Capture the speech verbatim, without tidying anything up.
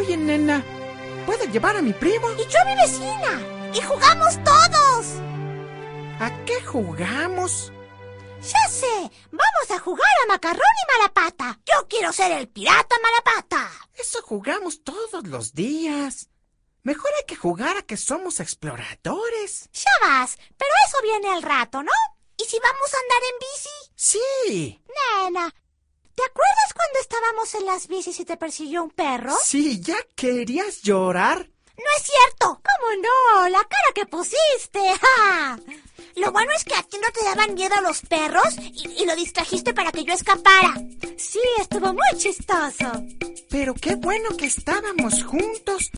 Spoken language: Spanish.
Oye, nena, ¿puedo llevar a mi primo? Y yo a mi vecina. Y jugamos todos. ¿A qué jugamos? Ya sé, vamos a jugar a macarrón y malapata. Yo quiero ser el pirata malapata. Eso jugamos todos los días. Mejor hay que jugar a que somos exploradores. Ya vas, pero eso viene al rato, ¿no? ¿Y si vamos a andar en bici? Sí. Nena, ¿te acuerdas cuando estábamos en las bicis y te persiguió un perro? Sí, ¿ya querías llorar? ¡No es cierto! ¿Cómo no? ¡La cara que pusiste! ¡Ja! Lo bueno es que a ti no te daban miedo los perros y, y lo distrajiste para que yo escapara. Sí, estuvo muy chistoso. Pero qué bueno que estábamos juntos.